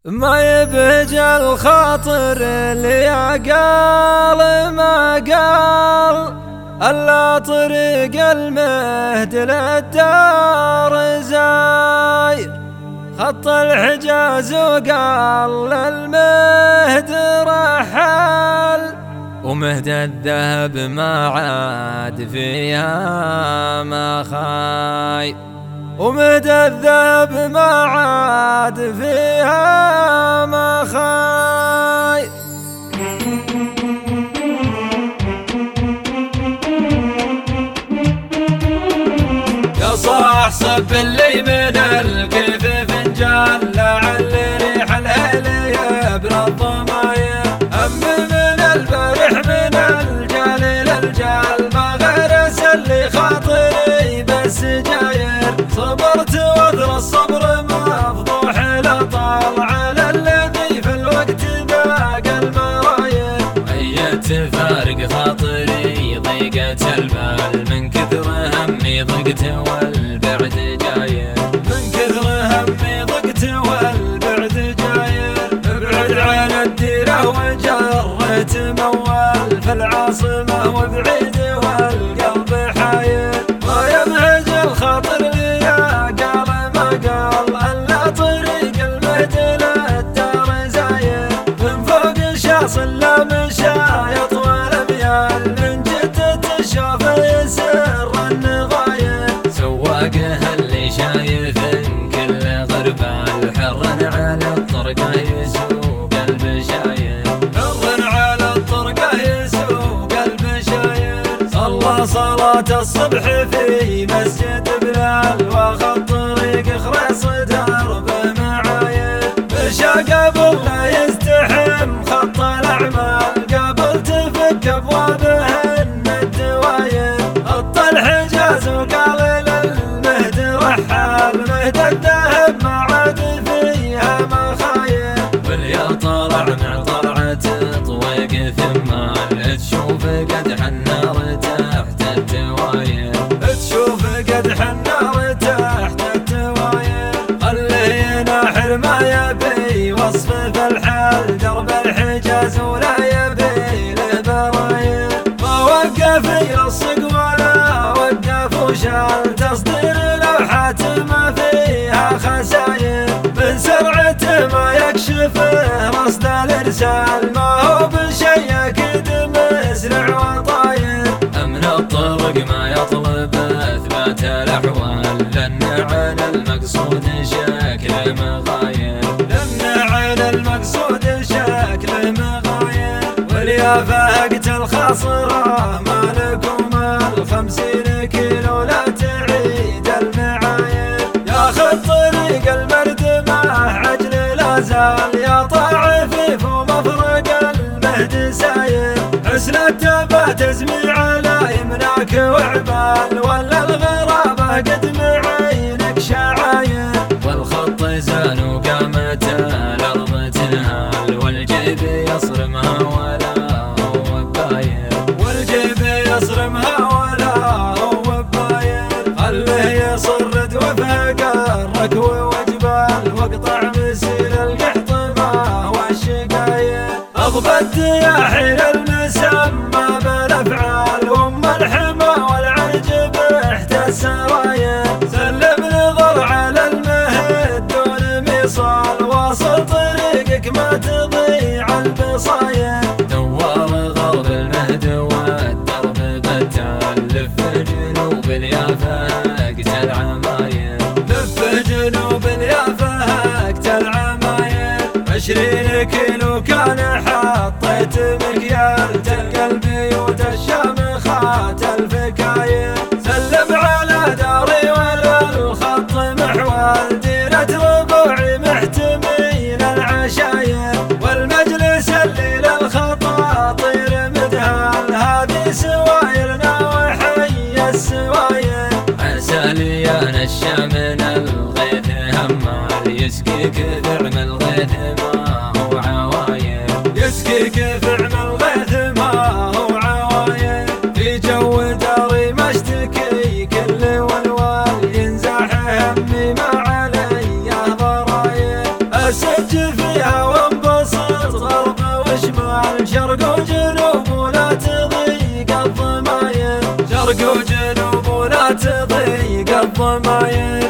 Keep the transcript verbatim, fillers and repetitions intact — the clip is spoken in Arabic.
ما يبهج الخاطر اللي قال ما قال الا طريق المهد للدار زاير. خط الحجاز وقال للمهد رحل، ومهد الذهب ما عاد فيها ما خاير. ومهد الذهب ما عاد فيها ما خاير. يا صاح صب اللي من الكيف فنجان، لعل ريح الهيل يبرى الضماير. هم من البرح من الجال للجال، ما غرس اللي خاطري بس جاير. صبرت وذر الصبر مفضوح لطال على الذي في الوقت باقى المراير. ميت فارق خاطري ضيقة البال، من كثر همي ضقت والبعد جاير. من كثر همي ضقت والبعد جاير. ابعد عن الديرة وجرت موال في العاصمة وبعيد والقلب حاير. ما يبهج الخاطر لي قال ما قال الا طريق المهد للدار زاير. من فوق شاص لا مشى يطول ميال، من جدة الشوف يسر النغاير. سواقه اللي شايف كل غربال، حر على الطرقه يسوق البشاير. حر على الطرقه يسوق البشاير. صلى صلاة الصبح في مسجد بلال، واخذ طريق خريص درب معاير. مشى قبل لا يزدحم خط الاعمال، قبل تفك ابوابهن الدواير. خط الحجاز وقال للمهد رحال، مهد الذهب ما عاد فيها ما خاير. واليا طلع مع طلعة طويق ثمال، تشوف قدح النار تحت التواير. تشوف قدح النار تحت التواير. خليه يناحر ما يبي وصف في الحال، درب الحجاز ولا يبي له براير. ما وقف يلصق ولا وقف وشال، تصدير لوحات ما فيها خساير. من سرعته ما يكشف رصد الارسال، ما هو بشي اكيد مسرع وطاير. امن الطرق ما يطلب اثبات الاحوال، لان عن المقصود شكل مغاير. لان عن المقصود شكل مغاير. واليا فاقت الخاصره مالكم الخمسين كيلو لا تعيد المعاير. ياخذ طريق المرد مع عجل لا زال، يا طاعفيف ومفرق المهد ساير. حسن التبا تزمي على يمناك وعبال، ولا الغرابة قد معينك شعاير. والخط زان وقامت الأرض تنهال، والجيب يصرمها ولا هو باير. والجيب يصرمها ولا هو باير. خليه يصرد وفق الركو وجبال، واقطع مسير القحط ما هو الشقاير. اضبط يا حين المسمى بالافعال، وام الحمى والعرج بحت السراير. سلم نظر على المهد دون ميصال، واصل طريقك ما تضيع البصاير. دوار غرب المهد والدرب بتال، لف جنوب اليافا اقت العماير. لف جنوب اليافا اقت العماير. عشرين كيلو كان حطيت مكيال، تلقى البيوت الشامخات الفكاير. سلم على داري ولا الخط محوال، ديرة ربوعي محتمين العشاير. والمجلس اللي للخطاطير مدهال، هذه سوايرنا وحي السواير. عساليان الشام من الغيث همال، يسقيك ذعم الغيث ما هو عواير. يسقيك ذعم الغيث ما هو عواير. في جو داري ما اشتكي كل والوال، ينزاح همي ما علي ضراير. الست عج فيها وانبسط غرب وشمال شرق وجنوب ولا تضيق الضماير، شرق وجنوب ولا تضيق الضماير.